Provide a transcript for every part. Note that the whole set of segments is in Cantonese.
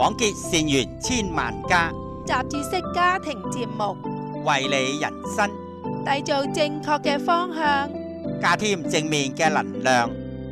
廣結善緣千萬家， 雜誌式家庭節目， 為你人生締造正確嘅方向， 加添正面嘅能量。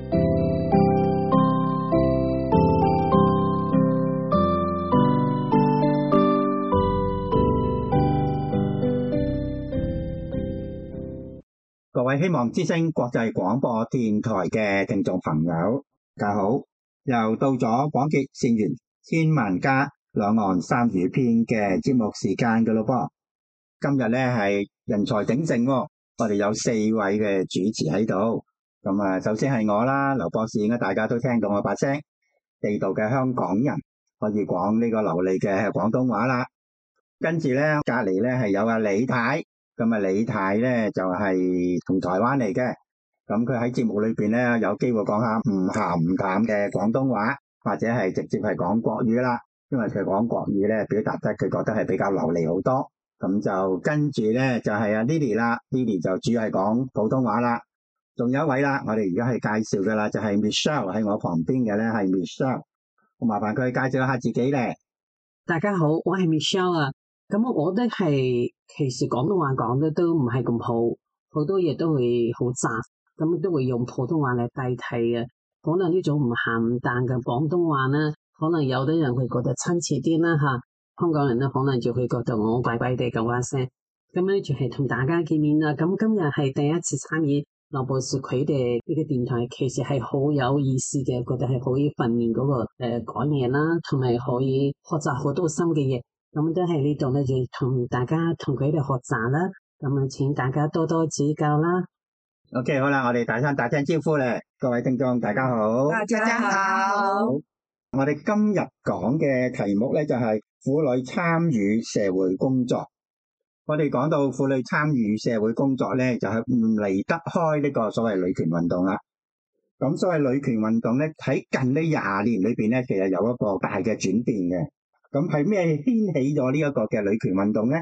各位希望之聲國際廣播電台嘅聽眾朋友，大家好，又到咗廣結善緣千萬家兩岸三語篇嘅節目時間嘅咯噃。今日咧係人才鼎盛喎，我哋有4位嘅主持喺度。咁首先係我啦，劉博士，應該大家都聽到我把聲，地道嘅香港人可以講呢個流利嘅廣東話啦。跟住咧隔籬咧係有阿李太。咁李太咧就係從台灣嚟嘅，咁佢喺節目裏邊咧有機會講下唔鹹唔淡嘅廣東話，或者係直接係講國語啦，因為佢講國語咧表達得佢覺得係比較流利好多。咁就跟住咧就係阿 Lily 啦 ，Lily 就主要係講普通話啦。仲有一位啦，我哋而家係介紹嘅啦，就係 Michelle 喺我旁邊嘅咧係 Michelle， 我麻煩佢介紹下自己咧。 大家好，我係 Michelle 啊。咁我覺得係其實廣東話講得都唔係咁好，好多嘢都會好雜，咁都會用普通話嚟代替嘅。可能呢種唔鹹唔淡嘅廣東話呢，可能有啲人會覺得親切啲啦嚇，香港人呢可能就會覺得我怪怪地咁話聲。咁咧就係同大家見面啦。咁今日係第一次參與劉博士佢哋呢個電台，其實係好有意思嘅，覺得係可以訓練嗰個講嘢啦，同埋可以學習好多新嘅嘢。咁都喺呢度咧，就同大家同佢哋學習啦。咁請大家多多指教啦。 OK， 好啦，我哋大聲招呼咧，各位聽眾大家好。 大家好。 我哋今日講嘅題目咧就係婦女參與社會工作。我哋講到婦女參與社會工作咧，就係唔離得開呢個所謂女權運動啦。咁所謂女權運動咧，喺近呢20年裏邊咧，其實有一個大嘅轉變嘅。咁係咩掀起咗呢一個嘅女權運動呢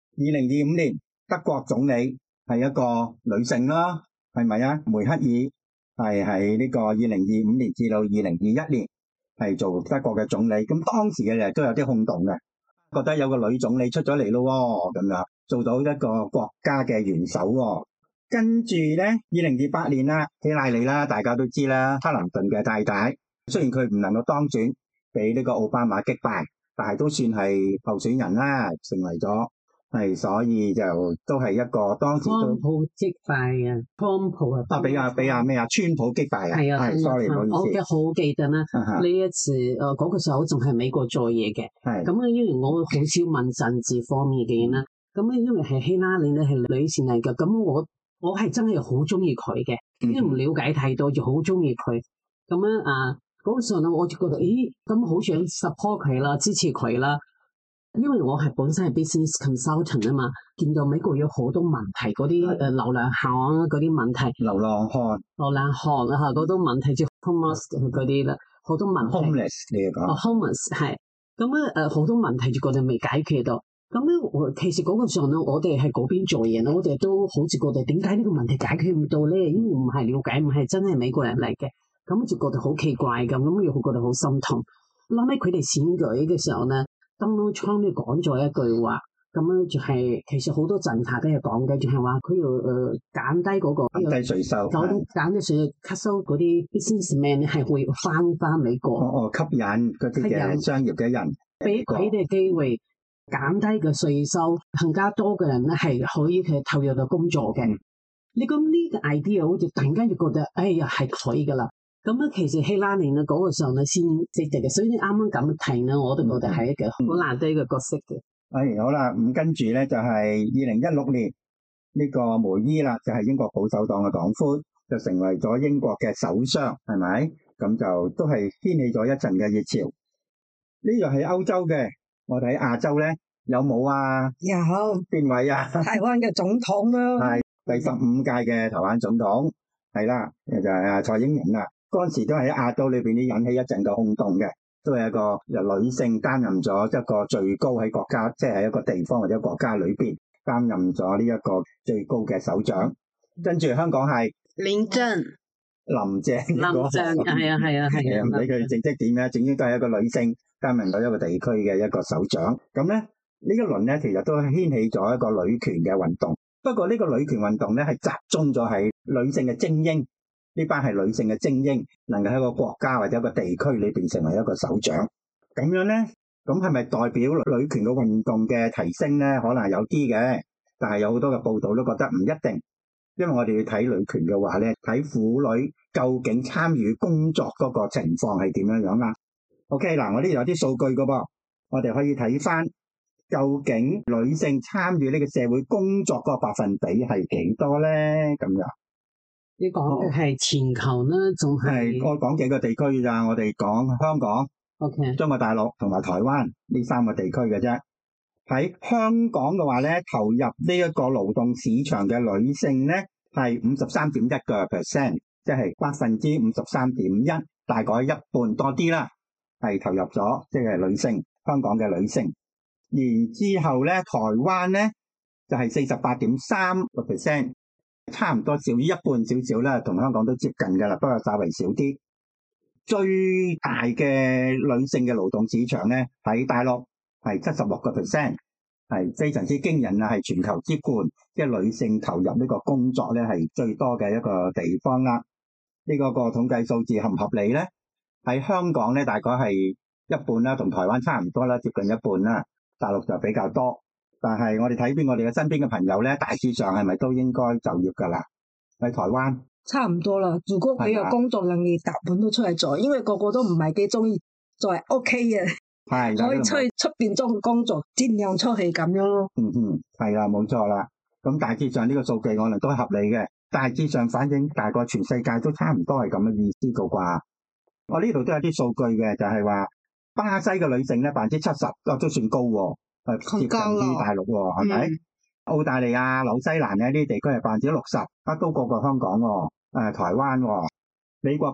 ？2025年德國總理係一個女性啦，係咪啊？梅克爾係喺呢個2025年至到2021年係做德國嘅總理。咁當時嘅人都有啲轟動嘅，覺得有個女總理出咗嚟咯，咁樣做到一個國家嘅元首喎。跟住呢，2028年啦，希拉里啦，大家都知啦，克林頓嘅太太，雖然佢唔能夠當選，俾呢個奧巴馬擊敗。但係都算係候選人啦，成為咗係，所以就都係一個當時都。川普擊敗啊，川普啊， 俾咩啊？川普擊敗啊，係 sorry， 唔好意思。 我嘅好記得啦，呢一次嗰個時候仲係美國做嘢嘅，咁咧因為我好少問政治方面嘅嘢啦，咁咧因為係希拉里咧係女性嚟嘅，咁我係真係好中意佢嘅，因為唔了解太多就好中意佢，咁樣啊。嗰個時候咧，我就覺得，咁好想 support 佢啦，支持佢啦。因為我係本身係 business consultant 啊嘛，見到美國有好多問題，嗰啲流浪漢嗰啲問題，流浪漢啊嗰種問題，即係 homeless 嗰啲啦，好多問題。 homeless 你講 ？homeless 係咁咧，好多問題就覺得未解決到。咁咧，其實嗰個時候咧，我哋喺嗰邊做嘢咧，我哋都好似覺得點解呢個問題解決唔到咧？因為唔係了解，唔係真係美國人嚟嘅。咁就覺得好奇怪咁，又覺得好心痛。後尾佢哋選舉嘅時候咧，Donald Trump都講咗一句話，咁咧就係其實好多政客都係講嘅，就係話佢要減低嗰個減低稅收， 減低稅吸收嗰啲 businessman 係會翻美國， 吸引嗰啲嘅商業嘅人， 俾佢哋機會減低嘅稅收，更加多嘅人咧係可以去投入到工作嘅。你講呢個 idea 好似突然間就覺得，哎呀係佢噶啦。咁其實希拉里咧嗰個時候咧先積極嘅，所以你啱啱咁提咧，我都覺得係一個好難得嘅角色嘅。 好啦，咁跟住咧就係2016年呢個梅伊啦，就係英國保守黨嘅黨魁，就成為咗英國嘅首相，係咪？咁就都係掀起咗一陣嘅熱潮。呢度係歐洲嘅，我哋喺亞洲咧有冇啊？ 有邊位啊？ 台灣嘅總統啦， 係第15屆嘅台灣總統，係啦，就係蔡英文啦。嗰陣時都係喺亞洲裏邊啲引起一陣嘅轟動嘅，都係一個由女性擔任咗一個最高喺國家，即係喺一個地方或者國家裏邊擔任咗呢一個最高嘅首長。跟住香港係林鄭， 係啊， 唔理佢政績點咧，總之都係一個女性擔任咗一個地區嘅一個首長。咁咧呢一輪咧，其實都掀起咗一個女權嘅運動。不過呢個女權運動咧係集中咗喺女性嘅精英，呢班係女性嘅精英，能夠喺一個國家或者一個地區裏邊成為一個首長。咁樣咧，咁係咪代表女權嘅運動嘅提升咧？可能有啲嘅，但係有好多嘅報道都覺得唔一定。因為我哋要睇女權嘅話咧，睇婦女究竟參與工作嗰個情況係點樣樣啦。OK 嗱，我呢度有啲數據噶噃，我哋可以睇翻究竟女性參與呢個社會工作個百分比係幾多咧？咁樣你講嘅係全球呢，仲係我講幾個地區咋？我哋講香港、 OK 中國大陸同埋台灣呢三個地區嘅啫。喺香港嘅話咧，投入呢一個勞動市場嘅女性咧係53.1%，即係53.1%，大概一半多啲啦，係投入咗，即係女性，香港嘅女性。然之後咧，台灣咧就係48.3%，差唔多少於一半少少啦，同香港都接近噶啦，不過稍微少啲。最大嘅女性嘅勞動市場咧喺大陸係76%，係非常之驚人啊！係全球之冠，即係女性投入呢個工作咧係最多嘅一個地方啦。呢個統計數字合唔合理咧？喺香港咧大概係一半啦，同台灣差唔多啦，接近一半啦。大陸就比較多，但係我哋睇邊我哋嘅身邊嘅朋友咧，大致上係咪都應該就業噶啦？喺台灣差唔多啦，如果佢有工作能力，大半都出嚟做，因為個個都唔係幾中意做係屋企嘅，可以出去出邊做工作，盡量出去咁樣咯。 係啦，冇錯啦。咁大致上呢個數據可能都係合理嘅，大致上反映大概全世界都差唔多係咁嘅意思噶啩。我呢度都有啲數據嘅，就係話巴西嘅女性咧70%都算高喎，接近於大陸喎，係咪？澳大利亞、紐西蘭咧呢啲地區係60%，都高過香港喎。台灣喎，美國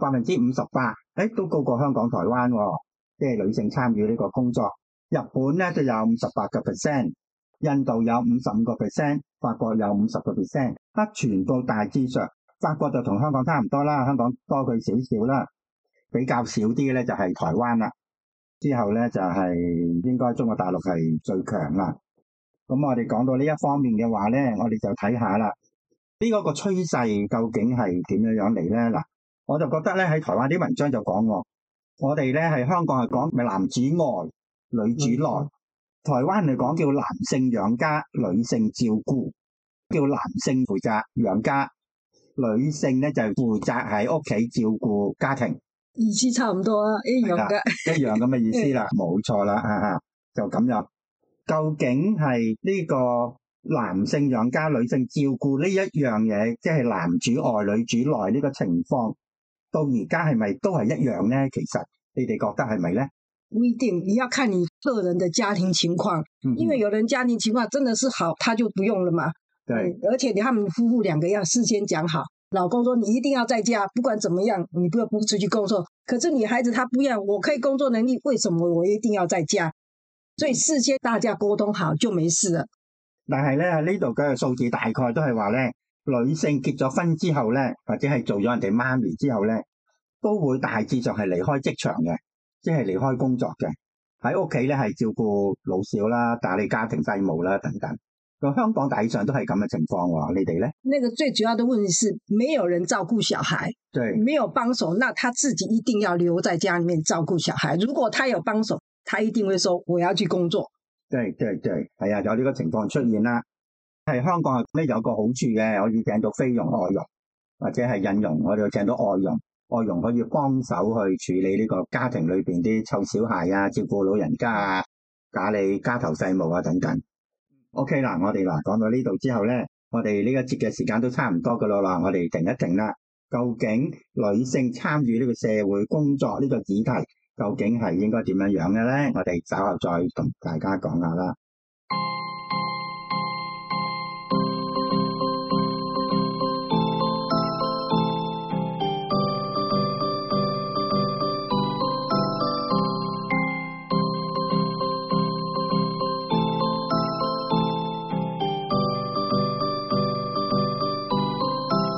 58%，都高過香港、台灣喎，即係女性參與呢個工作。日本咧就有58%，印度有55%，法國有50%，全部大致上，法國就同香港差唔多啦，香港多佢少少啦，比較少啲咧就係台灣啦。之後咧就係應該中國大陸係最強啦。咁我哋講到呢一方面嘅話咧，我哋就睇下啦，呢個趨勢究竟係點樣嚟咧？嗱，我就覺得咧喺台灣啲文章就講我哋咧係香港係講咪男主外女主內，台灣嚟講叫男性養家女性照顧，叫男性負責養家，女性咧就負責喺屋企照顧家庭。 意思差唔多啊，一樣嘅， 一樣咁嘅意思啦，冇錯啦，就咁樣。究竟係呢個男性養家、女性照顧呢一樣嘢，即係男主外、女主內呢個情況，到而家係咪都係一樣呢？其實你哋覺得係咪呢？ 不一定，你要看你個人的家庭情況，因為有人家庭情況真的是好，他就不用了嘛。 對， 而且他們夫婦兩個要事先講好。老公說你一定要在家，不管怎麼樣，你不要不出去工作。可是女孩子她不一樣，我可以工作能力，為什麼我一定要在家？所以事先大家溝通好就沒事了。 但係咧呢度嘅數字大概都係話咧，女性結咗婚之後咧，或者係做咗人哋媽咪之後咧，都會大致上係離開職場嘅，即係離開工作嘅，喺屋企咧係照顧老少啦、打理家庭債務啦等等。香港大致上都係咁嘅情況喎，你哋咧？ 那個最主要的問題是沒有人照顧小孩， 對， 沒有幫手，那他自己一定要留在家裡面照顧小孩。如果他有幫手，他一定會說我要去工作。 對，係啊，有呢個情況出現啦。係香港咧有個好處嘅，可以請到菲傭、外傭或者係印傭，我哋請到外傭，外傭可以幫手去處理呢個家庭裏邊啲湊小孩啊、照顧老人家啊、打理家頭細務啊等等。OK 啦，我哋講到呢度之後咧，我哋呢一節嘅時間都差唔多噶啦，我哋停一停啦。究竟女性參與呢個社會工作呢個議題，究竟係應該點樣樣嘅咧？我哋稍後再同大家講下啦。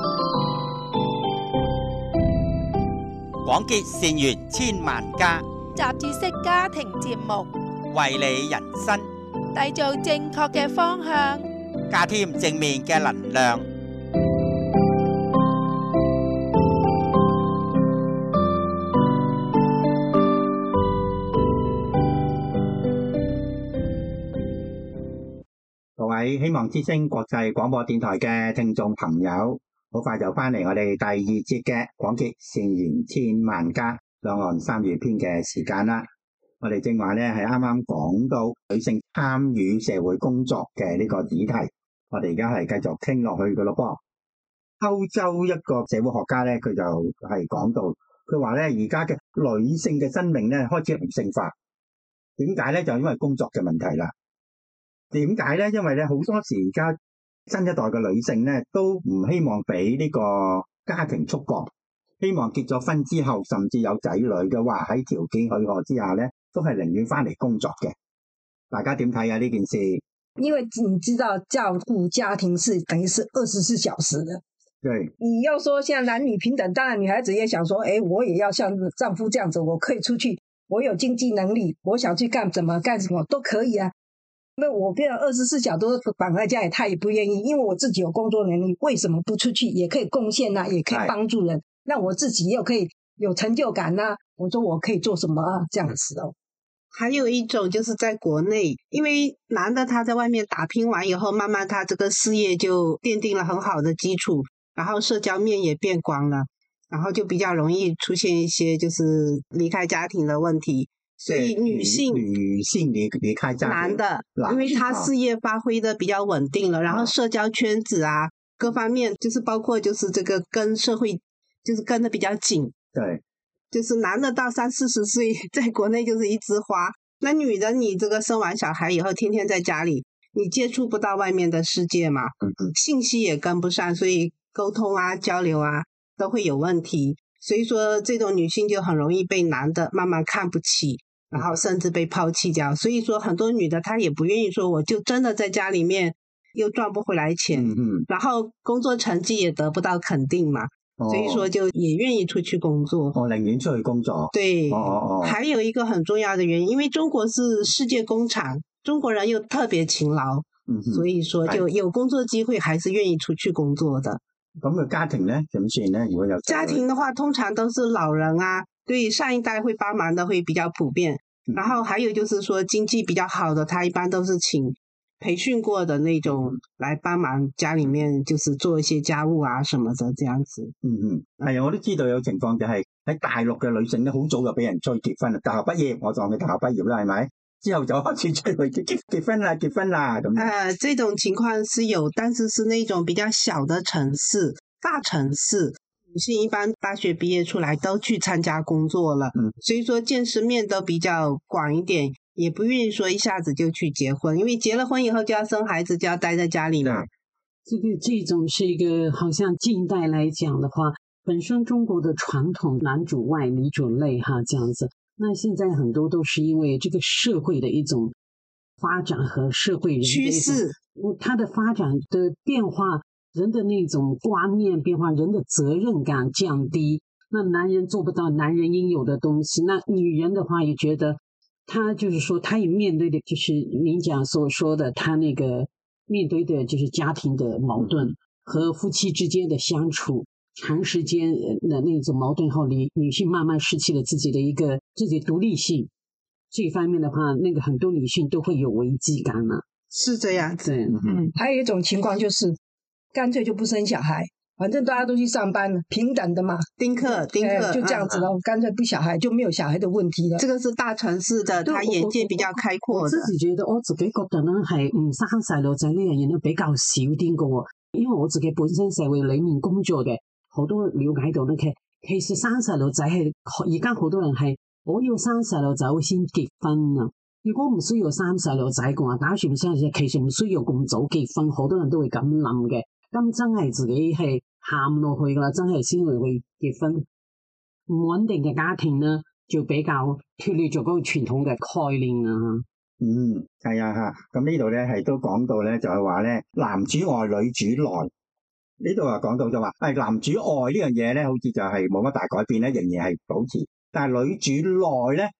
廣結善緣千萬家， 雜誌式家庭節目， 為你人生締造正確嘅方向， 加添正面嘅能量。 各位希望之聲國際廣播電台嘅聽眾朋友，好快就翻嚟我哋第二節嘅廣結善緣千萬家兩岸三語篇嘅時間啦。我哋正話咧係啱啱講到女性參與社會工作嘅呢個議題，我哋而家係繼續傾落去嘅咯噃。歐洲一個社會學家咧，佢就係講到，佢話咧而家嘅女性嘅生命咧開始女性化，點解咧？就因為工作嘅問題啦。點解咧？因為咧好多時而家新一代嘅女性咧都唔希望俾呢個家庭束縛，希望結咗婚之後甚至有仔女嘅話，喺條件許可之下咧，都係寧願翻嚟工作嘅。大家點睇啊呢件事？ 因為你知道照顧家庭是等於是24小時的。 對， 你要說現在男女平等，當然女孩子也想說，我也要像丈夫這樣子，我可以出去，我有經濟能力，我想去幹什麼都可以啊。因為我變成24小時都綁在家裡，他也不願意，因為我自己有工作能力，為什麼不出去？也可以貢獻啊，也可以幫助人，讓我自己又可以有成就感啊。我說我可以做什麼啊？這樣子哦。 還有一種就是在國內，因為男的他在外面打拼完以後，慢慢他這個事業就奠定了很好的基礎，然後社交面也變廣了，然後就比較容易出現一些就是離開家庭的問題。所以女性離開家庭，男的，因為他事業發揮的比較穩定了，然後社交圈子啊，各方面就是包括就是這個跟社會就是跟得比較緊。 對， 就是男的到30-40歲，在國內就是一枝花，那女的你這個生完小孩以後，天天在家裡，你接觸不到外面的世界嘛，信息也跟不上，所以溝通啊、交流啊都會有問題。所以說這種女性就很容易被男的慢慢看不起，然後甚至被拋棄掉。所以說很多女的她也不願意說我就真的在家裡面又賺不回來錢，然後工作成績也得不到肯定嘛，所以說就也願意出去工作。 我寧願出去工作。 對，還有一個很重要的原因，因為中國是世界工廠，中國人又特別勤勞，所以說就有工作機會還是願意出去工作的。 咁個家庭呢點算呢？如果有家庭的話，通常都是老人啊，對上一代會幫忙的會比較普遍。然後還有就是說經濟比較好的，他一般都是請培訓過的那種來幫忙家裡面，就是做一些家務啊什麼的這樣子。 係啊，我都知道有情況就係喺大陸嘅女性咧，好早就俾人催結婚啦，大學畢業，我當佢大學畢業啦，係咪？之後就開始催佢結婚啦咁。 這種情況是有，但是是那種比較小的城市，大城市女性一般大學畢業出來都去參加工作了，所以說見識面都比較廣一點，也不願意說一下子就去結婚，因為結了婚以後就要生孩子，就要待在家裡嘛。 這種是一個好像近代來講的話，本身中國的傳統男主外女主內哈這樣子。那現在很多都是因為這個社會的一種發展和社會人的趨勢，它的發展的變化，人的那種觀念變化，人的責任感降低，那男人做不到男人應有的東西，那女人的話也覺得，她就是說，她也面對的就是您講所說的，她那個面對的就是家庭的矛盾和夫妻之間的相處。長時間的那種矛盾後，女性慢慢失去了自己的獨立性，這一方面的話，那個很多女性都會有危機感嘛。 是這樣子。 還有一種情況就是，乾脆就不生小孩，反正大家都去上班了，平等的嘛， 丁克， 就這樣子咯，乾脆不小孩就沒有小孩的問題了。 這個是大城市的，他眼界比較開闊的。 我自己覺得呢係唔生細路仔呢樣嘢都比較少啲嘅喎，因為我自己本身社會裡面工作嘅。好多了解到咧，其實生細路仔係而家好多人係我要生細路仔先結婚啊！如果唔需要生細路仔嘅話，打算生細路仔其實唔需要咁早結婚，好多人都會咁諗嘅。咁真係自己係喊落去噶啦，真係先會結婚。唔穩定嘅家庭呢，就比較脫離咗嗰個傳統嘅概念啊。 係啊嚇，咁呢度咧係都講到咧，就係話咧男主外女主內。呢度話講到就話，男主外呢樣嘢咧，好似就係冇乜大改變咧，仍然係保持。但係女主內咧，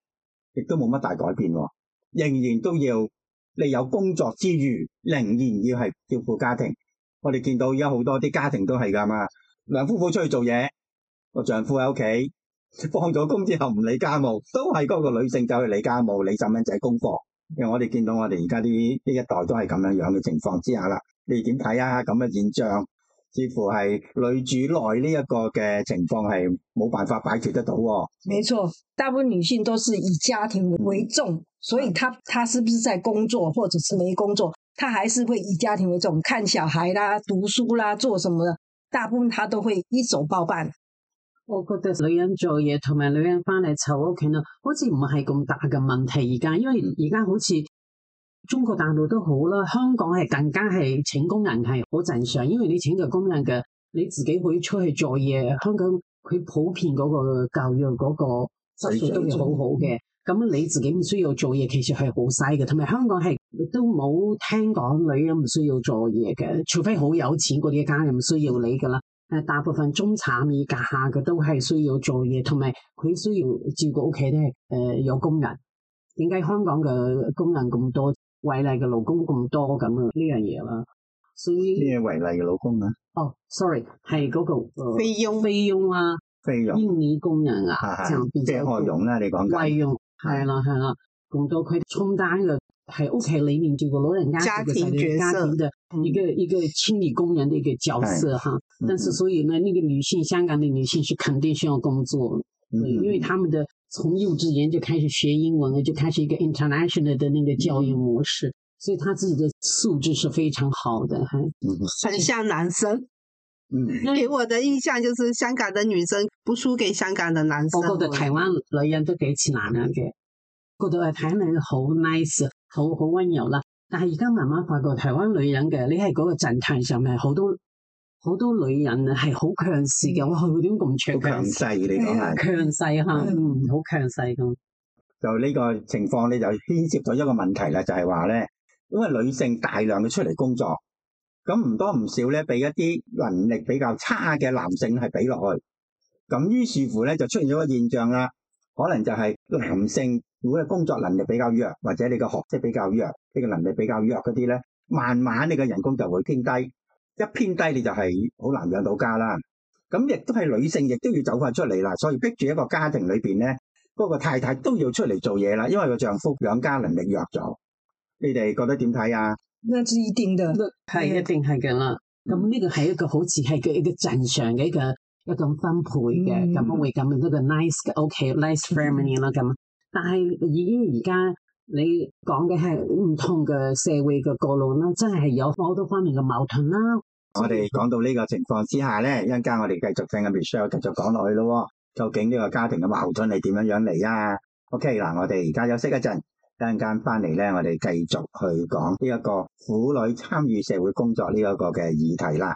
亦都冇乜大改變喎，仍然都要你有工作之餘，仍然要係照顧家庭。我哋見到而家好多啲家庭都係㗎嘛，兩夫婦出去做嘢，個丈夫喺屋企放咗工之後唔理家務，都係嗰個女性走去理家務、理細蚊仔功課。因為我哋見到我哋而家呢一代都係咁樣嘅情況之下啦，你點睇啊？咁嘅現象似乎係女主內呢一個嘅情況係冇辦法擺脫得到喎。 没错，大部分女性都是以家庭为重，所以她是不是在工作或者是没工作，她还是會以家庭為重，看小孩啦、讀書啦、做什麼的，大部分她都會一手包辦。 我覺得女人做嘢同埋女人翻嚟湊屋企啦，好似唔係咁大嘅問題而家，因為而家好似中國大陸都好啦，香港係更加係請工人係好正常，因為你請個工人嘅，你自己可以出去做嘢。香港佢普遍嗰個教育嗰個質素都係好好嘅，咁你自己唔需要做嘢，其實係好細嘅。同埋香港係都冇聽講女人唔需要做嘢嘅，除非好有錢嗰啲家人唔需要你噶啦。大部分中產以下嘅都係需要做嘢，同埋佢需要照顧屋企都係有工人。點解香港嘅工人咁多，維麗嘅勞工咁多咁啊？呢樣嘢啦，所以咩維麗嘅老公啊？ 哦，sorry， 係嗰個菲傭啊， 菲傭、 印尼工人啊， 即係外傭啦，你講緊外傭係啦，咁多佢充當嘅係屋企裏面照顧老人家家庭角色， 家庭的一個清理工人的一個角色哈。但是所以呢，那個女性，香港的女性是肯定需要工作，因為他們的從幼稚園就開始學英文，就開始一個 international 的那個教育模式，所以他自己的素質是非常好的， 很像男生。給我的印象就是香港的女生不輸給香港的男生。 我覺得台灣女人都幾似男人嘅，覺得台灣女人好 nice， 好溫柔啦。但係而家慢慢發覺台灣女人嘅，你係嗰個政壇上面好多女人係好強勢嘅，哇！佢點咁強勢？ 你講係強勢嚇，好強勢咁。 就呢個情況咧，就牽涉到一個問題啦，就係話咧，因為女性大量嘅出嚟工作，咁唔多唔少咧，俾一啲能力比較差嘅男性係俾落去，咁於是乎咧就出現咗個現象啦，可能就係男性如果係工作能力比較弱，或者你個學識比較弱，呢個能力比較弱嗰啲咧，慢慢你嘅人工就會偏低，一偏低你就係好難養到家啦。咁亦都係女性亦都要走翻出嚟啦，所以逼住一個家庭裏邊咧，嗰個太太都要出嚟做嘢啦，因為個丈夫養家能力弱咗。你哋覺得點睇啊？ 那是一定的， 係一定係㗎啦。咁呢個係一個好似係一個正常嘅一個分配嘅，咁會咁樣一個 nice 嘅 OK，nice family 啦咁。但係已經而家你講嘅係唔同嘅社會嘅角落啦，真係有好多方面嘅矛盾啦。 我哋講到呢個情況之下咧，一陣間我哋繼續聽阿 Michelle 繼續講落去咯。究竟呢個家庭嘅矛盾係點樣嚟啊 ？OK 嗱，我哋而家休息一陣，一陣間翻嚟咧，我哋繼續去講呢一個婦女參與社會工作呢一個嘅議題啦。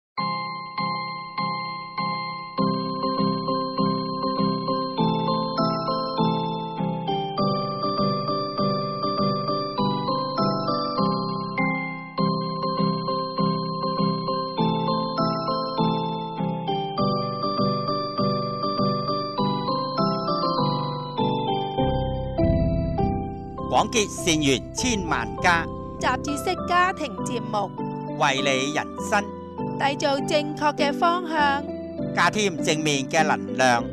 廣結善緣千萬家， 雜誌式家庭節目， 為你人生締造正確嘅方向， 加添正面嘅能量。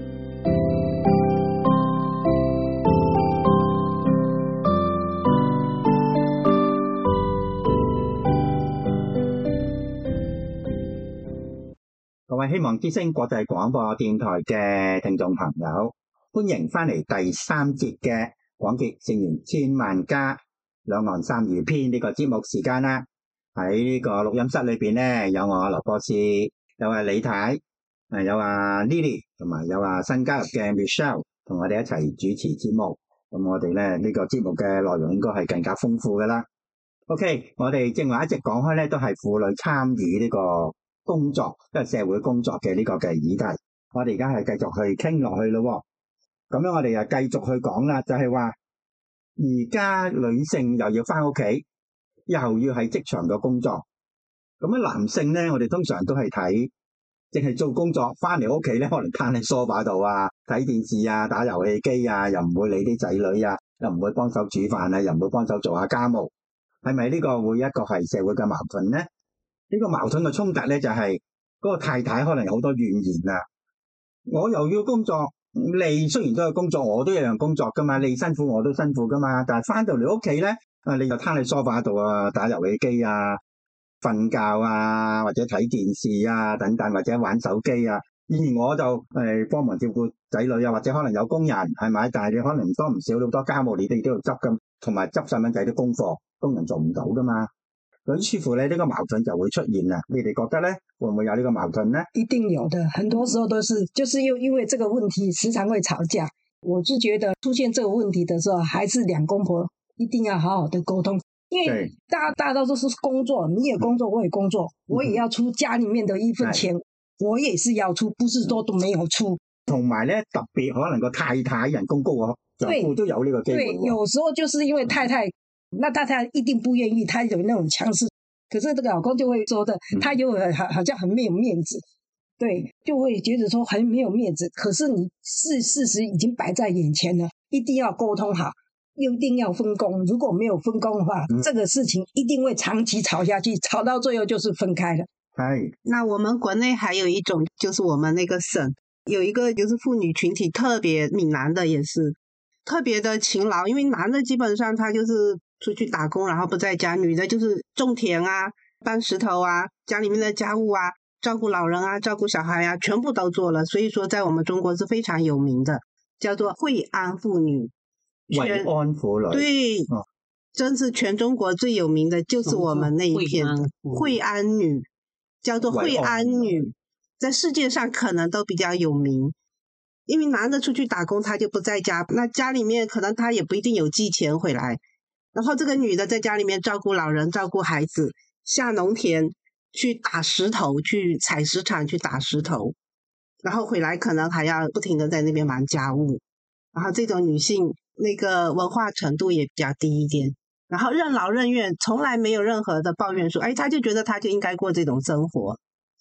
各位希望之聲國際廣播電台嘅聽眾朋友，歡迎翻嚟第3節嘅廣結善緣千萬家兩岸三語篇呢個節目時間啦。喺呢個錄音室裏邊咧，有我劉博士，有阿李太，有阿 Lily， 同埋有阿新加入嘅 Michelle， 同我哋一齊主持節目。咁我哋咧呢個節目嘅內容應該係更加豐富噶啦。OK， 我哋正話一直講開咧，都係婦女參與呢個工作，即係社會工作嘅呢個嘅議題。我哋而家係繼續去傾落去咯。咁樣我哋又繼續去講啦，就係話而家女性又要翻屋企，又要喺職場嘅工作。咁樣男性咧，我哋通常都係睇淨係做工作，翻嚟屋企咧可能攤喺梳化度啊，睇電視啊，打遊戲機啊，又唔會理啲仔女啊，又唔會幫手煮飯啊，又唔會幫手做下家務，係咪呢個會一個係社會嘅矛盾咧？呢個矛盾嘅衝突咧就係嗰個太太可能有好多怨言啊，我又要工作，你雖然都有工作，我都一樣工作噶嘛，你辛苦我都辛苦噶嘛，但係翻到嚟屋企咧，你就攤喺梳化度啊，打遊戲機啊，瞓覺啊，或者睇電視啊等等，或者玩手機啊，而我就幫忙照顧仔女啊，或者可能有工人係咪？但係你可能唔多唔少好多家務你哋都要執咁，同埋執細蚊仔啲功課，工人做唔到噶嘛。咁似乎咧呢個矛盾就會出現啦。你哋覺得咧會唔會有呢個矛盾呢？ 一定有的，很多時候都是就是因为这个问题时常会吵架。我是觉得出现这个问题的时候，还是两公婆一定要好好的沟通，因为大家都是工作，你也工作，我也工作，我也要出家里面的一份錢，我也是要出，不是都沒有出。 同埋咧，特別可能個太太人工高啊，丈夫都有呢個機會。 對，有時候就是因為太太，那太太一定不願意，她有那種強勢，可是這個老公就會說的，他就好像很沒有面子，對，就會覺得說很沒有面子。可是你事實已經擺在眼前了，一定要溝通好，又一定要分工。如果沒有分工的話，這個事情一定會長期吵下去，吵到最後就是分開了。 那我們國內還有一種，就是我們那個省有一個就是婦女群體特別，閩南的也是特別的勤勞，因為男的基本上他就是出去打工，然後不在家，女的就是種田啊、搬石頭啊、家裡面的家務啊、照顧老人啊、照顧小孩啊，全部都做了。所以說在我們中國是非常有名的，叫做惠安婦女。 惠安婦女， 對，真是全中國最有名的就是我們那一片惠安女，叫做惠安女，在世界上可能都比較有名。因為男的出去打工他就不在家，那家裡面可能他也不一定有寄錢回來，然後這個女的在家裡面照顧老人、照顧孩子，下農田去打石頭，去採石場去打石頭，然後回來可能還要不停的在那邊忙家務。然後這種女性那個文化程度也比較低一點，然後任勞任怨，從來沒有任何的抱怨說，他就覺得他就應該過這種生活。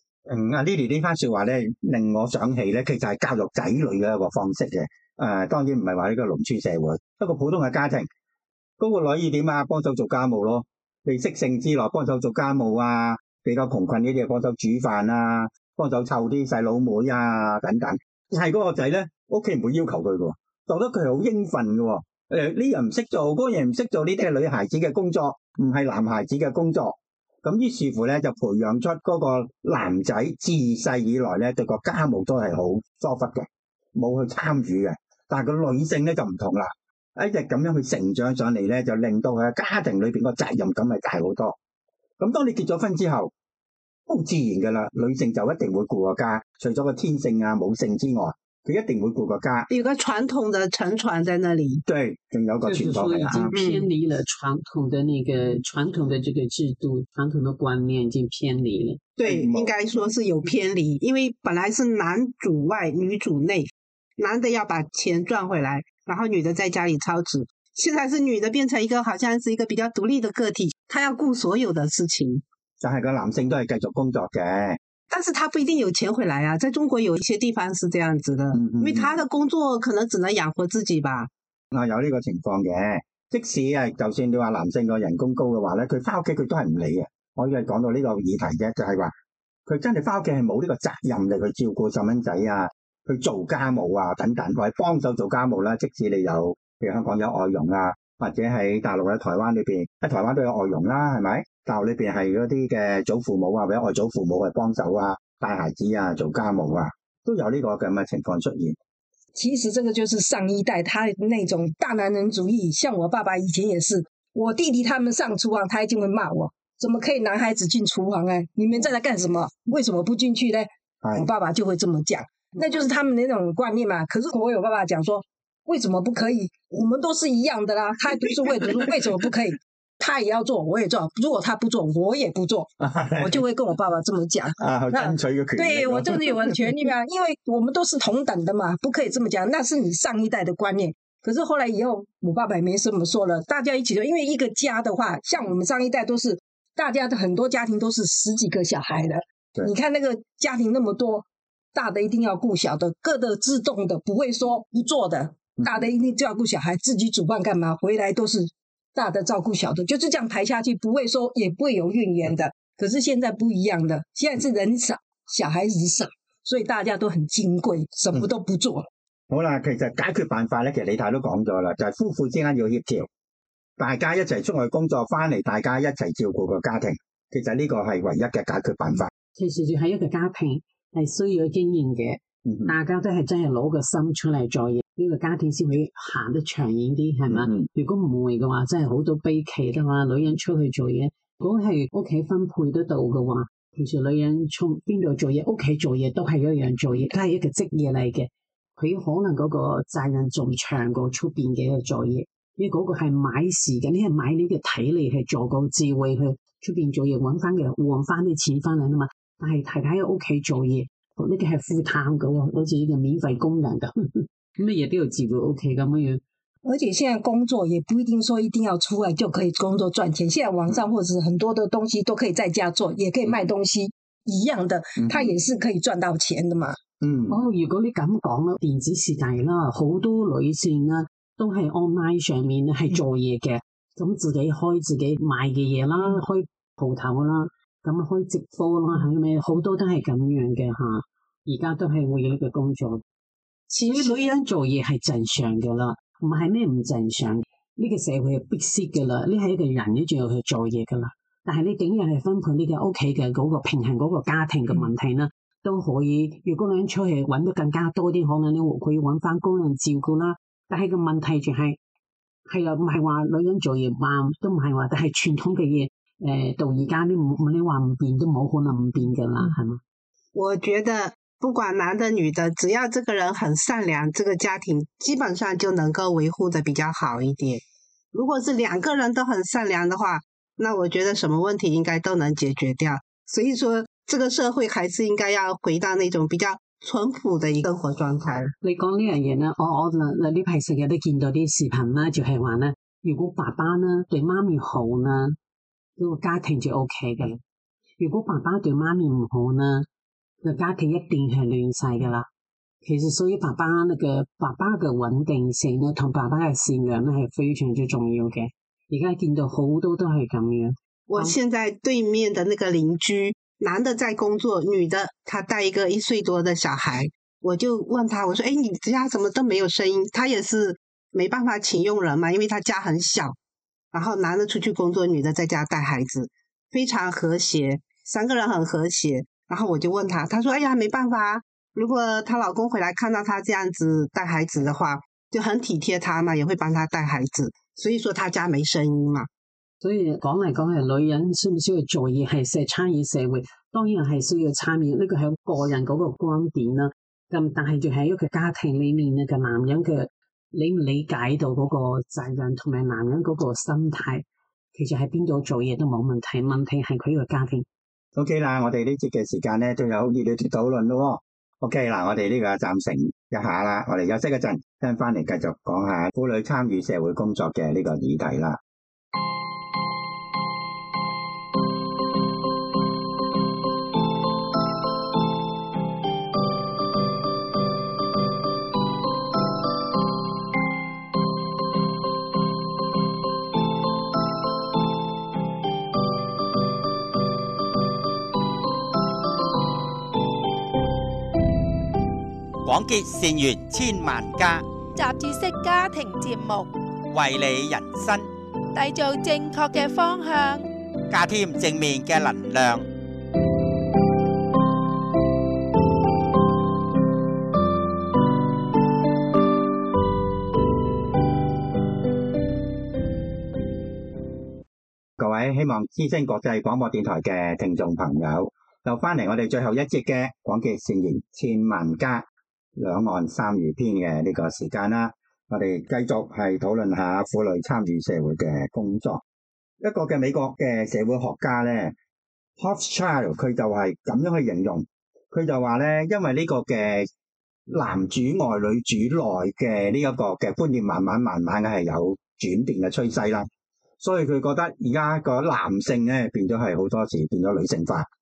Lily 呢番說話咧，令我想起咧，其實係教育仔女嘅一個方式嘅。當然唔係話呢個農村社會，一個普通嘅家庭，嗰個女要點啊？幫手做家務咯，你適性之內幫手做家務啊，比較窮困呢啲幫手煮飯啊，幫手湊啲細佬妹啊等等。係嗰個仔咧，屋企唔會要求佢嘅，覺得佢係好應份嘅。呢樣唔識做，嗰樣唔識做，呢啲係女孩子嘅工作，唔係男孩子嘅工作。咁於是乎咧，就培養出嗰個男仔自細以來咧，對個家務都係好疏忽嘅，冇去參與嘅。但係個女性咧就唔同啦，一直咁樣去成長上嚟咧，就令到佢家庭裏邊個責任感係大好多。咁當你結咗婚之後，好自然噶啦，女性就一定會顧個家，除咗個天性啊母性之外，佢一定會顧個家。 有個傳統的承傳在那裡。對， 仲有個傳統已經偏離了傳統的那個傳統的這個制度，傳統的觀念已經偏離了。 對，應該說是有偏離，因為本來是男主外女主內，男的要把錢賺回來，然後女的在家裡操持。現在是女的變成一個好像是一個比較獨立的個體，她要顧所有的事情。 但係個男性都係繼續工作嘅， 但是他不一定有錢回來啊。在中國有一些地方是這樣子的，因為他的工作可能只能養活自己吧。 有呢個情況嘅，即使係就算你話男性個人工高嘅話咧，佢翻屋企佢都係唔理嘅。我依家講到呢個議題啫，就係話佢真係翻屋企係冇呢個責任嚟去照顧細蚊仔啊，去做家務啊等等，或者幫手做家務啦。即使你有譬如香港有外傭啊，或者喺大陸喺台灣裏邊，喺台灣都有外傭啦，係咪？大陸裏邊係嗰啲嘅祖父母啊，或者外祖父母嚟幫手啊，帶孩子啊，做家務啊，都有呢個咁嘅情況出現。 其實這個就是上一代他那種大男人主義，像我爸爸以前也是，我弟弟他們上廚房，他一定會罵我，怎麼可以男孩子進廚房啊？你們在那幹什麼？為什麼不進去呢？我爸爸就會這麼講，那就是他們那種觀念嘛。可是我有爸爸講說，為什麼不可以？我們都是一樣的啦，他讀書會讀書，為什麼不可以？他也要做，我也做。如果他不做，我也不做。我就會跟我爸爸這麼講。 爭取個權利。 對，我就是有權利嘛，因為我們都是同等的嘛，不可以這麼講。那是你上一代的觀念。可是後來以後，我爸爸也沒這麼說了，大家一起做。因為一個家的話，像我們上一代都是，大家的很多家庭都是10幾個小孩的， 对你看那个家庭那么多，大的一定要顾小的，各的自动的，不会说不做的。大的一定照顾小孩，自己煮饭干嘛？回来都是大的照顾小的，就是这样排下去，不会说也不会有怨言的。可是现在不一样的，现在是人少，小孩子少，所以大家都很矜貴，什麼都不做。 好啦，其實解決辦法咧，其實李太都講咗啦，就係夫婦之間要協調，大家一齊出去工作翻嚟，大家一齊照顧個家庭。其實呢個係唯一嘅解決辦法。 其實就係一個家庭係需要經驗嘅，大家都係真係攞個心出嚟做嘢，呢個家庭先會行得長遠啲，係嘛？如果唔會嘅話，真係好多悲劇嘅話，女人出去做嘢，如果係屋企分配得到嘅話，其實女人從邊度做嘢，屋企做嘢都係一樣做嘢，都係一個職業嚟嘅。佢可能嗰個責任仲長過出邊嘅做嘢，因為嗰個係買時間，你係買呢個體力係做個智慧去出邊做嘢，揾翻啲錢翻嚟啊嘛。但係太太喺屋企做嘢，呢個係負擔嘅喎，好似呢個免費工人咁，乜嘢都要照顧屋企咁樣。 而且現在工作也不一定說一定要出來就可以工作賺錢，現在網上或者很多的東西都可以在家做，也可以賣東西一樣的，它也是可以賺到錢的嘛。 如果你咁講啦，電子時代啦，好多女性啦都係 online 上面係做嘢嘅，咁自己開自己賣嘅嘢啦，開鋪頭啦，咁開直播啦，係咪好多都係咁樣嘅嚇？而家都係會有呢個工作，至於女人做嘢係正常嘅啦。唔係咩唔正常，呢個社會係逼迫嘅啦，你係一個人一定要去做嘢噶啦。但係你點樣去分配呢個屋企嘅嗰個平衡嗰個家庭嘅問題呢？都可以。如果女人出去揾得更加多啲，可能你會揾翻工人照顧啦。但係個問題就係啊，唔係話女人做嘢都唔係話，但係傳統嘅嘢到而家你話唔變都冇可能唔變噶啦，係嘛？ 我覺得不管男的女的，只要這個人很善良，這個家庭基本上就能夠維護得比較好一點。如果是兩個人都很善良的話，那我覺得什麼問題應該都能解決掉。所以說，這個社會還是應該要回到那種比較淳樸的一個生活狀態。 你講呢樣嘢咧，我呢排成日都見到啲視頻啦，就係話咧，如果爸爸呢對媽咪好呢，呢個家庭就 OK 嘅；如果爸爸對媽咪唔好呢，個家庭一定係亂晒噶啦。其實所以爸爸嘅穩定性咧，同爸爸嘅善良咧係非常之重要嘅。而家見到好多都係咁樣。 我現在對面的那個鄰居，男的在工作，女的他帶一個1歲多的小孩，我就問他，我說誒，你家怎麼都沒有聲音？他也是沒辦法請傭人嘛，因為他家很小，然後男的出去工作，女的在家帶孩子，非常和諧，3個人很和諧。然後我就問他，他說哎呀，沒辦法啊，如果她老公回來看到她這樣子帶孩子的話，就很體貼她嘛，也會幫她帶孩子，所以說他家沒聲音嘛。 所以講嚟講去，女人需唔需要做嘢係參與社會，當然係需要參與，呢個係個人嗰個觀點啦。咁但係就係一個家庭裏面嘅男人嘅理唔理解到嗰個責任同埋男人嗰個心態，其實喺邊度做嘢都冇問題，問題係佢個家庭。 OK 啦，我哋呢節嘅時間咧都有熱烈嘅討論咯。OK 啦，我哋呢個暫停一下啦，我哋休息一陣，跟翻嚟繼續講下婦女參與社會工作嘅呢個議題啦。 廣結善緣千萬家， 雜誌式家庭節目， 為你人生締造正確嘅方向， 加添正面嘅能量。 各位希望之聲國際廣播電台嘅聽眾朋友，又翻嚟我哋最後一節嘅廣結善緣千萬家兩岸三語篇嘅呢個時間啦，我哋繼續係討論下婦女參與社會嘅工作。一個嘅美國嘅社會學家咧 Hochschild 佢就係咁樣去形容，佢就話咧，因為呢個嘅男主外女主內嘅呢一個嘅觀念慢慢嘅係有轉變嘅趨勢啦，所以佢覺得而家個男性咧變咗係好多時變咗女性化，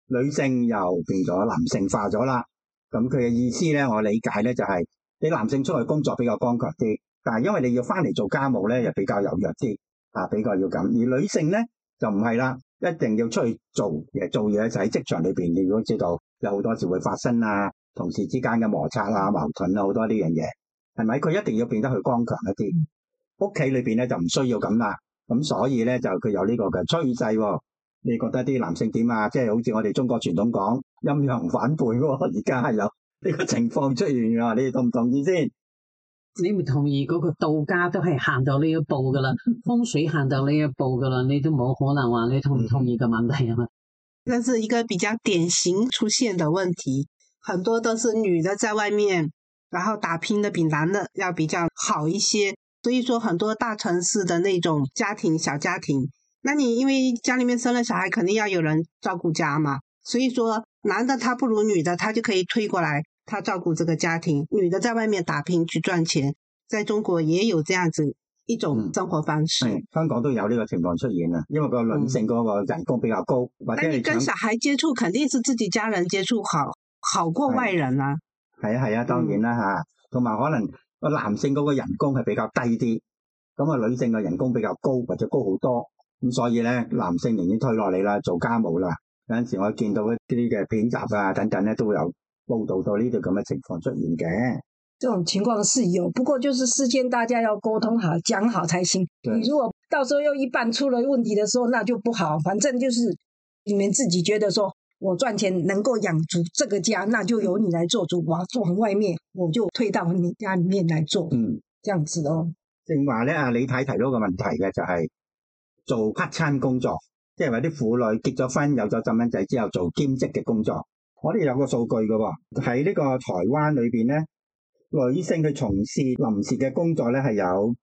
女性又變咗男性化咗啦。咁佢嘅意思咧，我理解咧就係、你男性出去工作比較剛強啲，但係因為你要翻嚟做家務咧，又比較柔弱啲，比較要咁。而女性咧就唔係啦，一定要出去做嘢，做嘢就喺職場裏邊，你如果知道有好多時會發生啊，同事之間嘅摩擦啊、矛盾啊，好多呢樣嘢，係咪？佢一定要變得去剛強一啲。屋企裏邊咧就唔需要咁啦，咁所以咧就佢有呢個嘅趨勢喎。你覺得啲男性點啊？即係好似我哋中國傳統講陰陽反背喎，而家係有呢個情況出現㗎，你哋同唔同意先？ 你唔同意嗰個道家都係行到呢一步噶啦，風水行到呢一步噶啦，你都冇可能話你同唔同意嘅問題啊嘛。 這是一個比較典型出現的問題，很多都是女的在外面，然後打拼的比男的要比較好一些。所以說很多大城市的那種家庭小家庭，那你因為家裏面生了小孩，肯定要有人照顧家嘛，所以說男的他不如女的，他就可以推過來，他照顧這個家庭，女的在外面打拼去賺錢。在中國也有這樣子一種生活方式。 香港都有呢個情況出現啊，因為個女性嗰個人工比較高，或者那你跟小孩接觸肯定是自己家人接觸好過外人啦。 係啊，當然啦嚇，同埋可能個男性嗰個人工係比較低啲，咁啊女性嘅人工比較高或者高好多，咁所以咧男性寧願推落嚟啦，做家務啦。有陣時我見到一啲嘅片集啊等等咧，都會有報導到呢啲咁嘅情況出現嘅。 這種情況是有，不過就是事先大家要溝通好，講好才行。你如果到時候又一半出了問題的時候，那就不好。反正就是你們自己覺得說我賺錢能夠養足這個家，那就由你來做主。我做喺外面，我就退到你家裡面來做。這樣子哦。 正話咧，李太提到個問題嘅就係做 part time 工作，即係話啲婦女結咗婚有咗細蚊仔之後做兼職嘅工作。我哋有個數據嘅喎，喺呢個台灣裏邊咧。女性去從事臨時嘅工作咧係有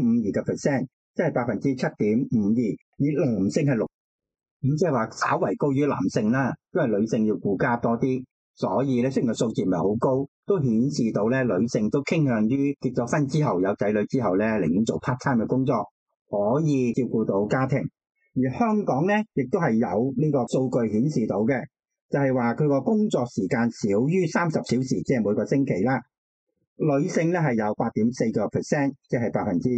7.52%， 即係 7.52%， 而男性係6%，咁即係話稍為高於男性啦，因為女性要顧家多啲，所以咧雖然個數字唔係好高，都顯示到咧女性都傾向於結咗婚之後有仔女之後咧寧願做 part time 嘅工作，可以照顧到家庭。而香港咧亦都係有呢個數據顯示到嘅，就係話佢個工作時間少於30小時，即係每個星期啦。女性咧係有 8.4%， 即係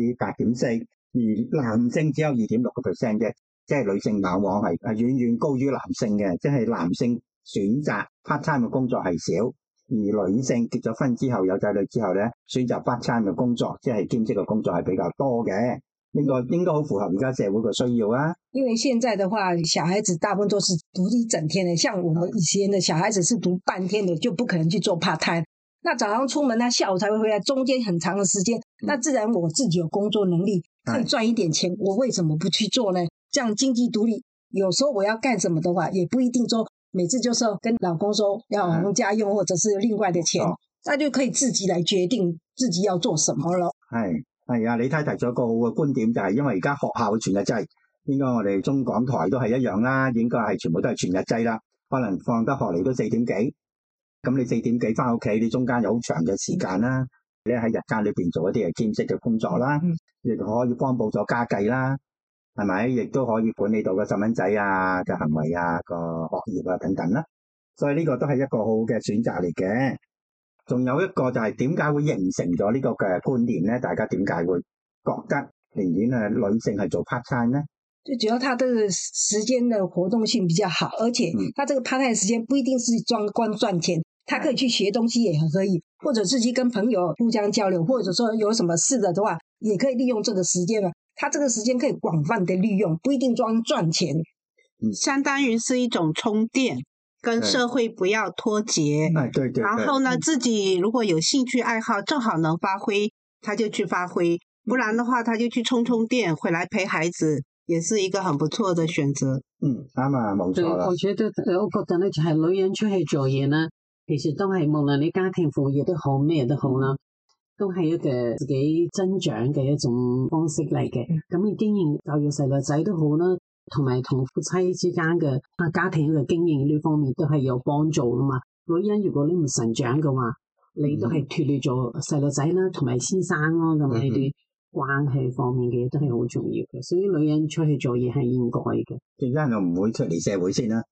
8.4%， 而男性只有 2.6% 嘅，即係女性往往係遠遠高於男性嘅，即係男性選擇 part time 嘅工作係少，而女性結咗婚之後有仔女之後咧選擇 part time 嘅工作，即係兼職嘅工作係比較多嘅。應該好符合而家社會嘅需要啊。 因為現在的話，小孩子大部分都是讀一整天的，像我們以前的小孩子是讀半天的，就不可能去做 part time。那早上出門，他下午才會回來，中間很長的時間，那自然我自己有工作能力，可以賺一點錢，我為什麼不去做呢？這樣經濟獨立，有時候我要幹什麼的話，也不一定說每次就是跟老公說要我們家用，或者是另外的錢，那就可以自己來決定自己要做什麼咯。 係啊，李太提咗一個好嘅觀點，就係因為而家學校全日制，應該我哋中港台都係一樣啦，應該係全部都係全日制啦，可能放得學嚟都4點幾。咁你4點幾翻屋企，你中間有好長嘅時間啦。你喺日間裏邊做一啲嘅兼職嘅工作啦，亦可以幫補咗家計啦，係咪？亦都可以管理到個細蚊仔啊嘅行為啊、個學業啊等等啦。所以呢個都係一個好嘅選擇嚟嘅。仲有一個就係點解會形成咗呢個嘅觀念咧？大家點解會覺得寧願女性係做 part time 咧？ 最主要它這個時間的活動性比較好，而且它這個 part time 時間不一定是光賺錢。他可以去學東西也可以，或者是去跟朋友互相交流，或者說有什麼事的話，也可以利用這個時間。他這個時間可以廣泛的利用，不一定裝賺錢。 相當於是一種充電，跟社會不要脫節。 對。 然後呢，自己如果有興趣愛好，正好能發揮，他就去發揮；不然的話，他就去充電，回來陪孩子，也是一個很不錯的選擇。 啱啊，冇錯啦。 我覺得咧，就係女人出去做嘢啦。其實都係無論你家庭副業都好咩都好啦，都係一個自己增長嘅一種方式嚟嘅。咁你經營教育細路仔都好啦，同埋同夫妻之間嘅家庭嘅經營呢方面都係有幫助噶嘛。女人如果你唔成長嘅話，你都係脫離咗細路仔啦，同埋先生咯，咁呢啲關係方面嘅嘢都係好重要嘅。所以女人出去做嘢係應該嘅。 最緊要唔會脫離社會先啦。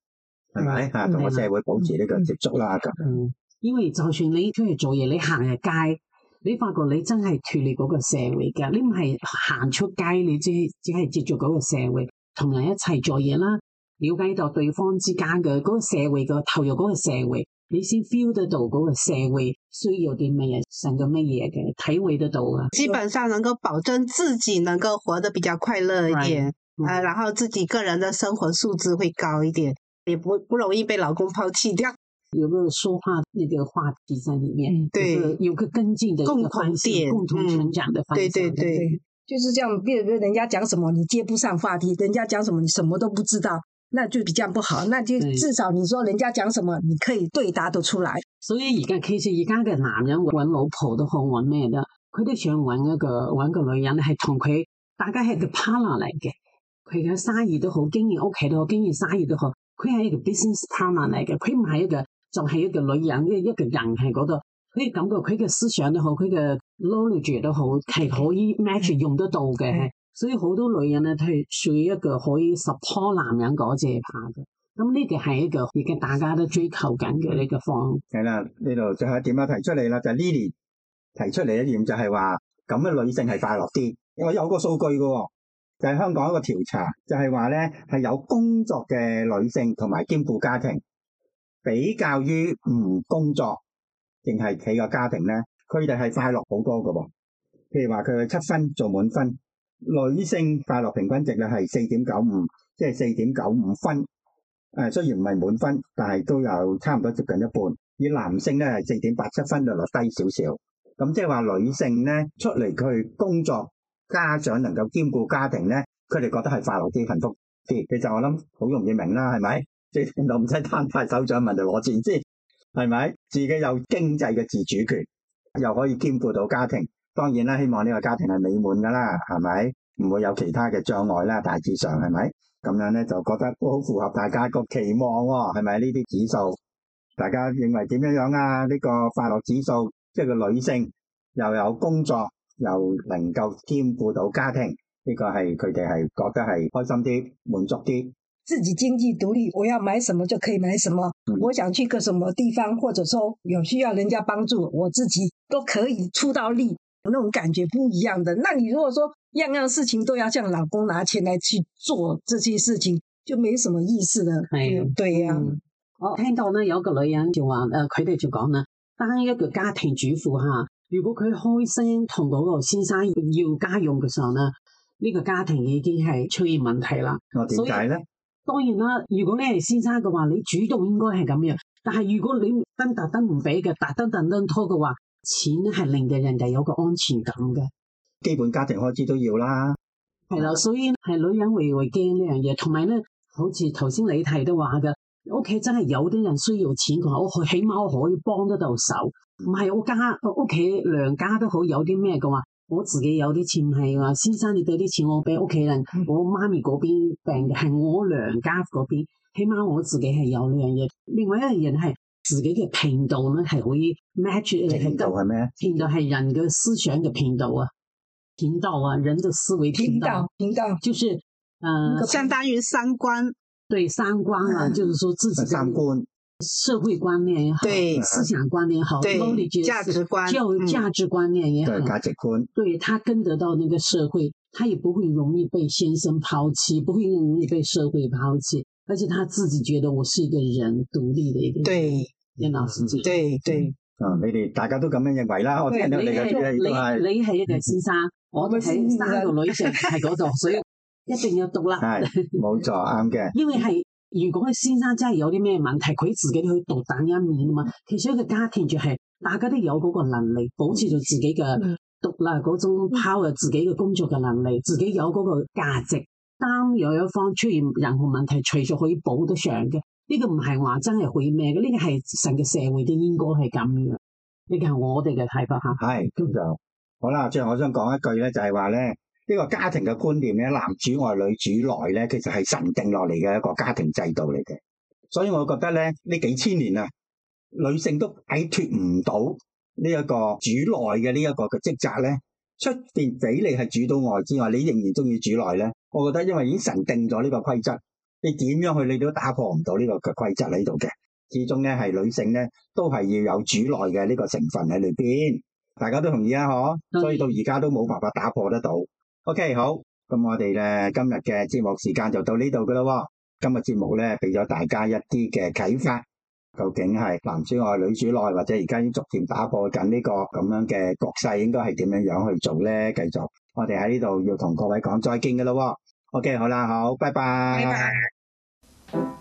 係咪嚇？同個社會保持呢個接觸啦咁。 因為就算你出去做嘢，你行入街，你發覺你真係脱離嗰個社會㗎，你唔係行出街，你只係接觸嗰個社會，同人一齊做嘢啦，了解到對方之間嘅嗰個社會嘅投入嗰個社會，你先 feel 得到嗰個社會需要啲乜嘢，成個乜嘢嘅，體會得到啊。 基本上能夠保證自己能夠活得比較快樂一點，然後自己個人的生活素質會高一點，也不容易被老公拋棄掉。 有個說話那個話題在裏面， 對， 有個跟進的共同點， 共同成長的方向。 對， 就是這樣。比如人家講什麼，你接不上話題；人家講什麼，你什麼都不知道，那就比較不好。那就至少你說人家講什麼，你可以對答得出來。 所以其實而家嘅男人揾老婆都好揾咩的，佢都想揾個女人係同佢大家係個 partner 嚟嘅，佢嘅生意都好，經營屋企都好，經營生意都好，佢係一個 business partner 嚟嘅，佢唔係一個。就係一個女人，一個人喺嗰度，佢感覺佢嘅思想都好，佢嘅 knowledge 都好，係可以 match 用得到嘅。所以好多女人咧，係屬於一個可以 support 男人嗰隻派嘅。咁呢個係一個而家大家都追求緊嘅呢個方。 係啦，呢度最後一點啦，提出嚟啦，就係 Lily 提出嚟一點就係話，咁嘅女性係快樂啲。因為有個數據嘅，就係香港一個調查，就係話咧係有工作嘅女性同埋兼顧家庭。比較於唔工作，淨係企個家庭咧，佢哋係快樂好多㗎喎。譬如話佢7分做滿分，女性快樂平均值咧係4.95，即係4.95分。雖然唔係滿分，但係都有差唔多接近一半。而男性咧係4.87分，就落低少少。咁即係話女性咧出嚟去工作，家長能夠兼顧家庭咧，佢哋覺得係快樂啲、幸福啲。其實我諗好容易明啦，係咪？即係就唔使攤大手掌問就攞錢先，係咪？自己有經濟嘅自主權，又可以兼顧到家庭。當然啦，希望呢個家庭係美滿噶啦，係咪？唔會有其他嘅障礙啦，大致上係咪？咁樣咧就覺得都好符合大家個期望喎，係咪？呢啲指數，大家認為點樣啊？呢個快樂指數，即係個女性又有工作，又能夠兼顧到家庭，呢個係佢哋係覺得係開心啲、滿足啲。 自己經濟獨立，我要買什麼就可以買什麼。我想去個什麼地方，或者說有需要人家幫助，我自己都可以出到力，那種感覺不一樣的。那你如果說樣樣事情都要向老公拿錢來去做這些事情，就沒什麼意思了。對呀。 我聽到呢有個女人就話，佢哋就講啦，當一個家庭主婦吓，如果佢開心同嗰個先生要家用嘅時候呢，呢個家庭已經係出現問題啦。 點解咧？ 當然啦，如果你係先生嘅話，你主動應該係咁樣。但係如果你特登唔俾嘅，特登拖嘅話，錢係令到人哋有個安全感嘅。 基本家庭開支都要啦。 係啦，所以係女人會驚呢樣嘢。同埋咧，好似頭先你提到話嘅，屋企真係有啲人需要錢嘅話，我起碼我可以幫得到手。唔係我屋企娘家都好，有啲咩嘅話。我自己有啲錢係話，先生你俾啲錢我俾屋企人，我媽咪嗰邊病嘅係我娘家嗰邊，起碼我自己係有呢樣嘢。另外一樣嘢係自己嘅頻道咧，係可以 match 你係。頻道係咩？頻道係人嘅思想嘅頻道啊，頻道啊，人嘅思維頻道，就是相當於三觀。 對，三觀啊，就是說自己三觀。 社會觀念也好， 對思想觀念也好， 對價值觀， 價值觀念也好， 對價值觀， 對他跟得到那個社會，他也不會容易被先生拋棄，不會容易被社會拋棄，而且他自己覺得我是一個人，獨立的一個人。 對， 任老師姐， 對。 你哋大家都咁樣認為啦。我聽到你嘅你係一個先生，我哋係三個女性喺嗰度，所以一定要獨立。 係，冇錯，啱嘅。 因為係。如果佢先生真係有啲咩問題，佢自己去獨當一面啊嘛。其實一個家庭就係大家都有嗰個能力，保持住自己嘅獨立嗰種 power，自己嘅工作嘅能力，自己有嗰個價值。當有一方出現任何問題，隨時可以補得上嘅。呢個唔係話真係可以咩嘅，呢個係成個社會都應該係咁樣。呢個係我哋嘅睇法嚇。 係，咁就好啦。最後我想講一句咧，就係話咧。呢個家庭嘅觀念咧，男主外女主內咧，其實係神定落嚟嘅一個家庭制度嚟嘅。所以我覺得咧，呢幾千年啊，女性都擺脫唔到呢一個主內嘅呢一個嘅職責咧。出邊俾你係主到外之外，你仍然中意主內咧。我覺得因為已經神定咗呢個規則， 你點樣去你都打破唔到呢個嘅規則喺度嘅。始終咧係女性咧都係要有主內嘅呢個成分喺裏邊，大家都同意啊，嗬？所以到而家都冇辦法打破得到。OK， 好，咁我哋咧今日嘅節目時間就到呢度噶啦。今日節目咧俾咗大家一啲嘅啟發，究竟係男主外女主內，或者而家已經逐漸打破緊呢個咁樣嘅局勢，應該係點樣樣去做咧？繼續，我哋喺呢度要同各位講再見噶啦。OK， 好啦，好，拜拜。 拜拜。